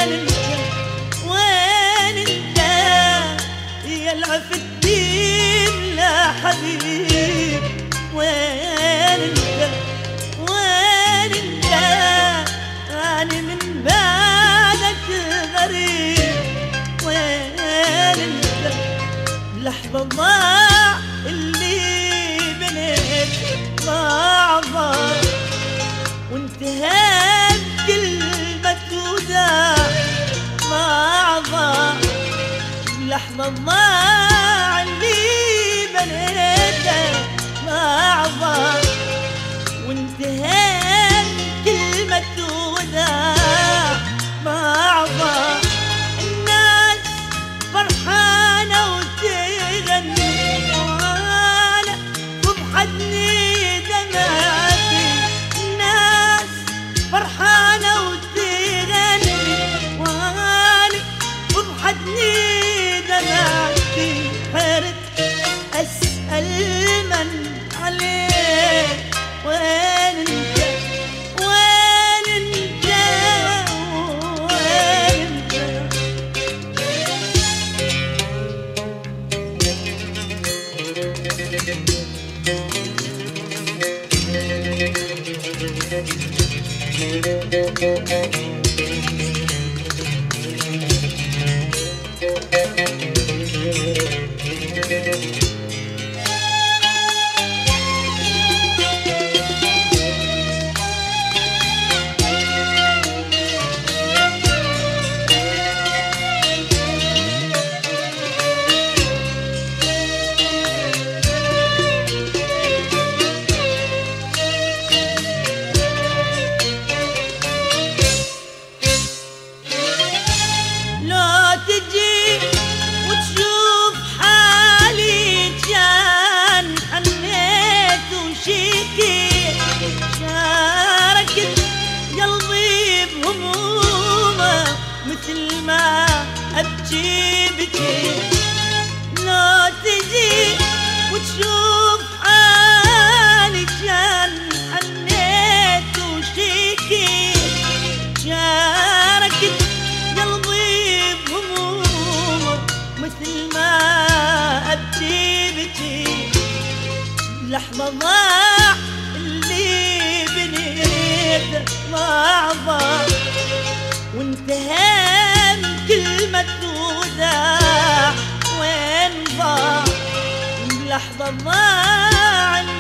وين انت يا العفدين لا حبيب؟ وين انت وين انت؟ أنا من بعدك غريب. وين انت؟ لحظة ضاع اللي بنيت ضاع وانتهت كلمة وداع. ضاع لحظة ضاع اللي بنيته. ضاع وانتهت كلمة وداع. ضاع الناس فرحانة وتغني وانا تضحكني دمعتي. الناس فرحانة وتغني وانا تضحكني دمعتي. حرت أسأل من عليك. وين انت وين انت وين شاركت قلبي بهمومه مثل ما أبكي بكي. لو تجي وتشوف حالي كان حنيت وشيكي. شاركت قلبي بهمومه مثل ما أبكي بكي. لحظة ضاع اللي بنيته. ضاع وانتهى كلمة وداع. وين ضاع لحظة ضاع